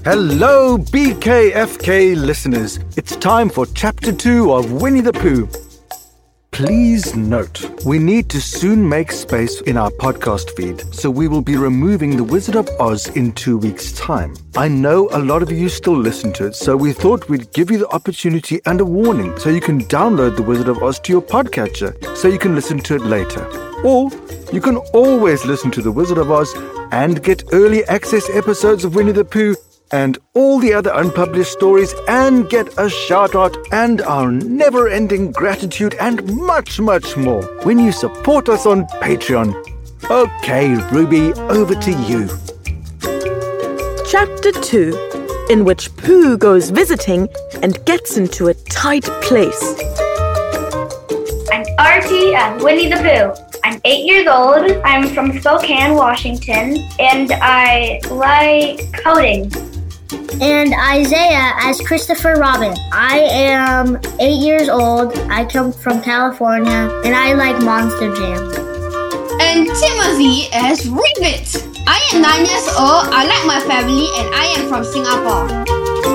Hello, BKFK listeners. It's time for Chapter 2 of Winnie the Pooh. Please note, we need to soon make space in our podcast feed, so we will be removing The Wizard of Oz in 2 weeks' time. I know a lot of you still listen to it, so we thought we'd give you the opportunity and a warning so you can download The Wizard of Oz to your podcatcher so you can listen to it later. Or you can always listen to The Wizard of Oz and get early access episodes of Winnie the Pooh and all the other unpublished stories and get a shout-out and our never-ending gratitude and much, much more when you support us on Patreon. Okay, Ruby, over to you. Chapter 2, in which Pooh goes visiting and gets into a tight place. I'm Archie as Winnie the Pooh. I'm 8 years old. I'm from Spokane, Washington, and I like coding. And Isaiah as Christopher Robin. I am 8 years old. I come from California, and I like Monster Jam. And Timothy as Ribbit. I am 9 years old. I like my family, and I am from Singapore.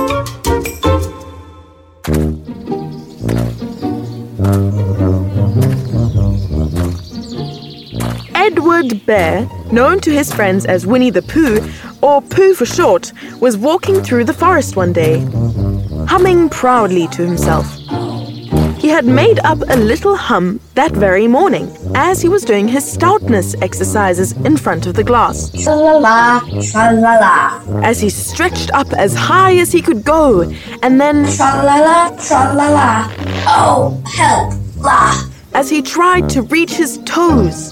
Edward Bear, known to his friends as Winnie the Pooh, or Pooh for short, was walking through the forest one day, humming proudly to himself. He had made up a little hum that very morning as he was doing his stoutness exercises in front of the glass. Tra-la-la, tra-la-la. As he stretched up as high as he could go, and then Tra-la-la, tra-la-la. Oh, help, la. As he tried to reach his toes.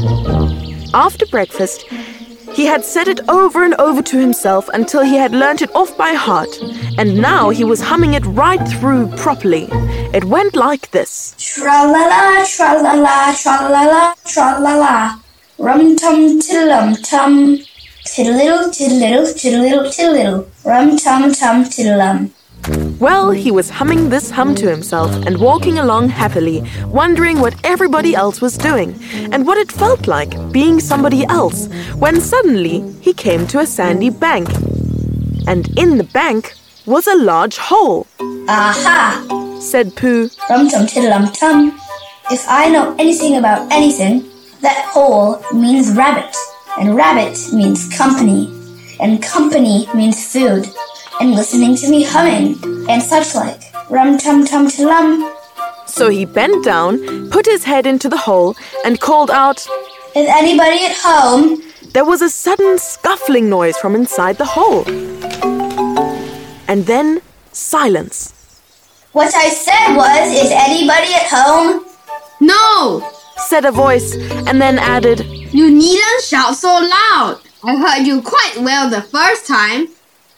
After breakfast, he had said it over and over to himself until he had learnt it off by heart, and now he was humming it right through properly. It went like this. Tra-la-la, tra-la-la, tra-la-la, tra-la-la. Rum-tum, tiddle-um-tum. Tiddle-iddle, tiddle-iddle, tiddle-iddle, tiddle-iddle. Rum-tum-tum, tiddle-um. Well, he was humming this hum to himself and walking along happily, wondering what everybody else was doing and what it felt like being somebody else, when suddenly he came to a sandy bank. And in the bank was a large hole. Aha! Said Pooh. Rum-tum, tiddle-um-tum. If I know anything about anything, that hole means rabbit. And rabbit means company. And company means food. And listening to me humming, and such like. Rum-tum-tum-tiddle-um. So he bent down, put his head into the hole, and called out, Is anybody at home? There was a sudden scuffling noise from inside the hole. And then silence. What I said was, is anybody at home? No, said a voice, and then added, You needn't shout so loud. I heard you quite well the first time.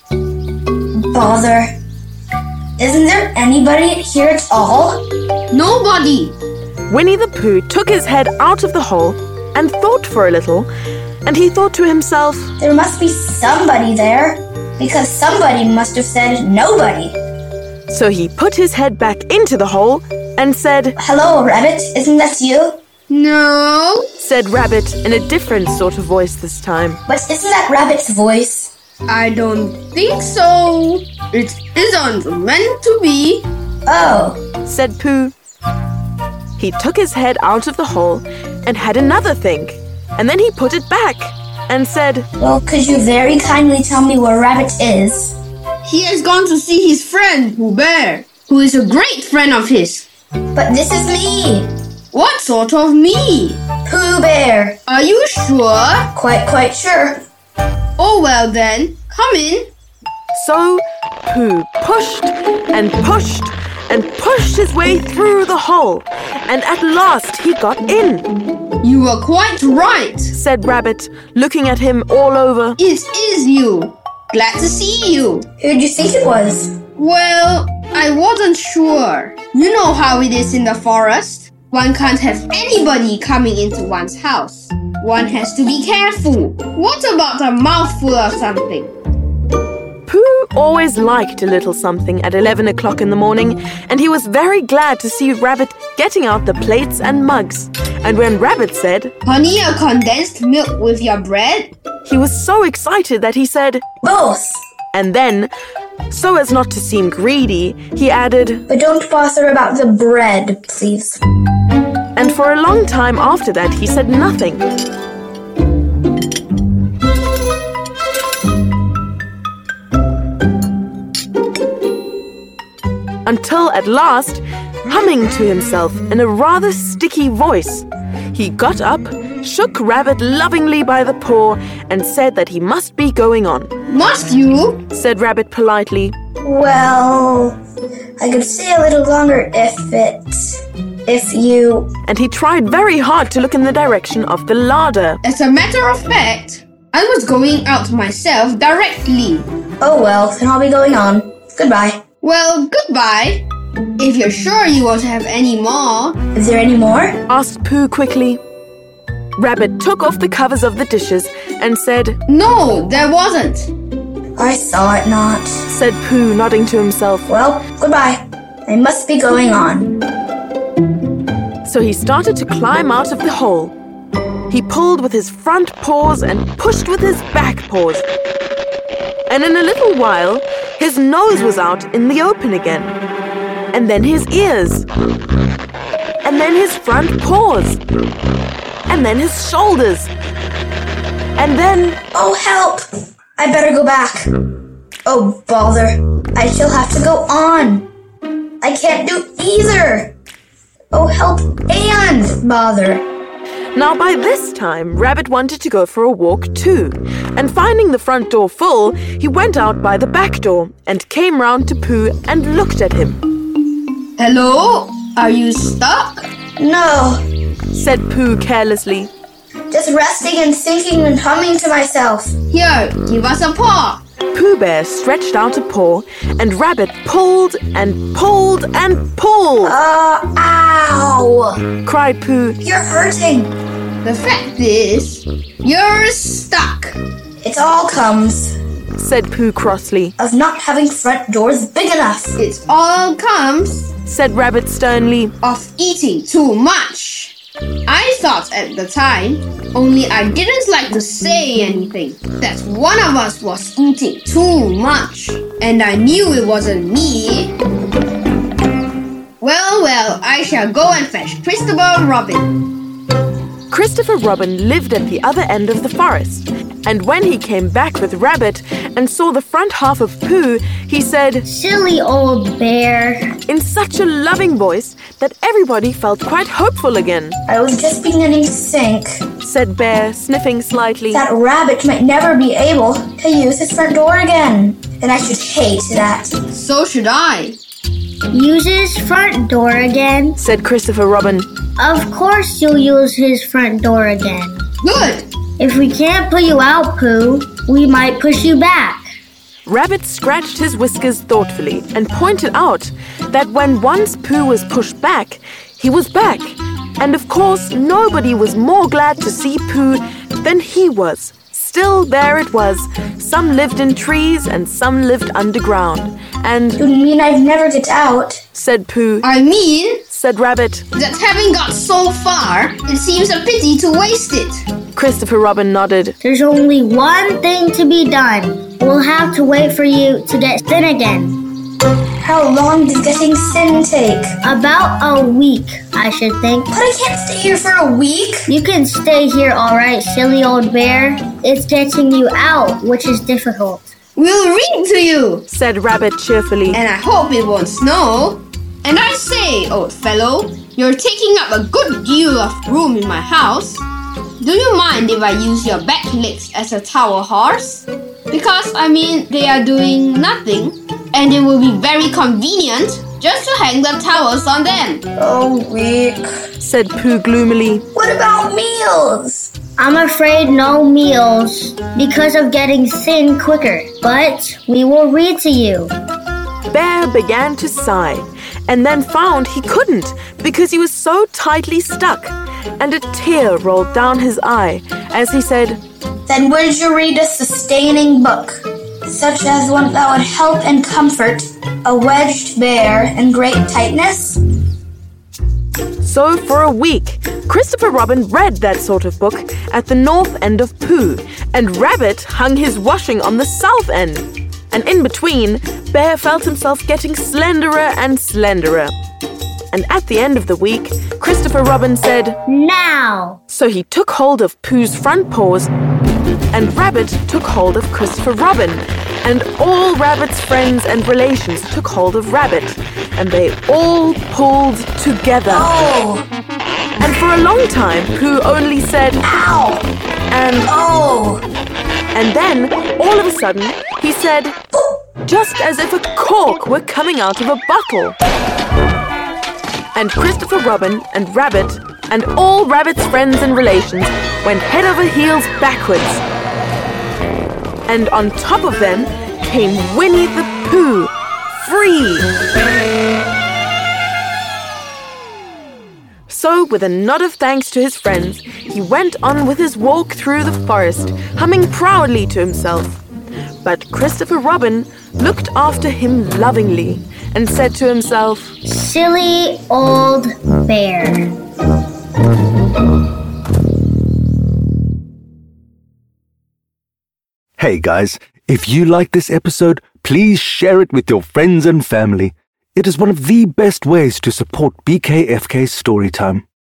Bother. Isn't there anybody here at all? Nobody. Winnie the Pooh took his head out of the hole and thought for a little, and he thought to himself, There must be somebody there, because somebody must have said nobody. So he put his head back into the hole and said, Hello, Rabbit, isn't that you? No, said Rabbit in a different sort of voice this time. But isn't that Rabbit's voice? I don't think so. It isn't meant to be. Oh, said Pooh. He took his head out of the hole and had another think, and then he put it back and said, Well, could you very kindly tell me where Rabbit is? He has gone to see his friend, Pooh Bear, who is a great friend of his. But this is me, What sort of me? Pooh Bear. Are you sure? Quite sure. Oh, well then, come in. So Pooh pushed and pushed and pushed his way through the hole, and at last he got in, You were quite right. said Rabbit, looking at him all over. It is you. Glad to see you. Who'd you think it was? Well, I wasn't sure. You know how it is in the forest. One can't have anybody coming into one's house. One has to be careful. What about a mouthful of something? Pooh always liked a little something at 11 o'clock in the morning, and he was very glad to see Rabbit getting out the plates and mugs. And when Rabbit said, Honey or condensed milk with your bread? he was so excited that he said, Both. And then, so as not to seem greedy, he added, But don't bother about the bread, please. And for a long time after that, he said nothing. Until at last, humming to himself in a rather sticky voice, he got up, shook Rabbit lovingly by the paw, and said that he must be going on. Must you? Said Rabbit politely. Well, I could stay a little longer if you... And he tried very hard to look in the direction of the larder. As a matter of fact, I was going out myself directly. Oh well, then I'll be going on. Goodbye. Well, goodbye. If you're sure you won't have any more. Is there any more? Asked Pooh quickly. Rabbit took off the covers of the dishes and said, No, there wasn't. I saw it not. Said Pooh, nodding to himself. Well, goodbye. I must be going on. So he started to climb out of the hole. He pulled with his front paws and pushed with his back paws. And in a little while, his nose was out in the open again. And then his ears. And then his front paws. And then his shoulders. And then... Oh, help! I better go back. Oh, bother. I shall have to go on. I can't do either. Oh, help and bother. Now by this time, Rabbit wanted to go for a walk too. And finding the front door full, he went out by the back door and came round to Pooh and looked at him. Hello? Are you stuck? No, Said Pooh carelessly. just resting and thinking and humming to myself. Here, give us a paw. Pooh Bear stretched out a paw and Rabbit pulled and pulled and pulled. Ow! Cried Pooh. You're hurting. The fact is, you're stuck. It all comes Said Pooh crossly. of not having front doors big enough. It all comes Said Rabbit sternly. of eating too much. I thought at the time, only I didn't like to say anything, that one of us was eating too much. And I knew it wasn't me. Well, I shall go and fetch Christopher Robin. Christopher Robin lived at the other end of the forest. And when he came back with Rabbit and saw the front half of Pooh, he said, Silly old bear. in such a loving voice that everybody felt quite hopeful again. I was just beginning to think Said Bear, sniffing slightly. that Rabbit might never be able to use his front door again. And I should hate that. So should I. Use his front door again? Said Christopher Robin. Of course you'll use his front door again. Good. If we can't put you out, Pooh, we might push you back. Rabbit scratched his whiskers thoughtfully and pointed out that when once Pooh was pushed back, he was back. And of course, nobody was more glad to see Pooh than he was. Still, there it was. Some lived in trees and some lived underground. And, You mean I'd never get out? said Pooh, I mean said Rabbit. that having got so far, it seems a pity to waste it. Christopher Robin nodded. There's only one thing to be done. We'll have to wait for you to get thin again. How long does getting thin take? About a week, I should think. But I can't stay here for a week. You can stay here all right, silly old bear. It's getting you out, which is difficult. We'll read to you. Said Rabbit cheerfully. And I hope it won't snow. And I say, old fellow, you're taking up a good deal of room in my house. Do you mind if I use your back legs as a towel horse? Because, they are doing nothing. And it will be very convenient just to hang the towels on them. Oh, week. Said Pooh gloomily. What about meals? I'm afraid no meals because of getting thin quicker. But we will read to you. Bear began to sigh and then found he couldn't because he was so tightly stuck. And a tear rolled down his eye as he said, Then would you read a sustaining book, such as one that would help and comfort a wedged bear in great tightness? So for a week, Christopher Robin read that sort of book at the north end of Pooh, and Rabbit hung his washing on the south end. And in between, Bear felt himself getting slenderer and slenderer. And at the end of the week, Christopher Robin said, "Now!" So he took hold of Pooh's front paws, and Rabbit took hold of Christopher Robin, and all Rabbit's friends and relations took hold of Rabbit, and they all pulled together. Oh! And for a long time, Pooh only said, Ow! and Oh! And then, all of a sudden, he said, just as if a cork were coming out of a bottle. And Christopher Robin and Rabbit and all Rabbit's friends and relations went head over heels backwards. And on top of them came Winnie the Pooh, free! So, with a nod of thanks to his friends, he went on with his walk through the forest, humming proudly to himself. But Christopher Robin looked after him lovingly and said to himself, "Silly old bear." Hey guys, if you like this episode, please share it with your friends and family. It is one of the best ways to support BKFK Storytime.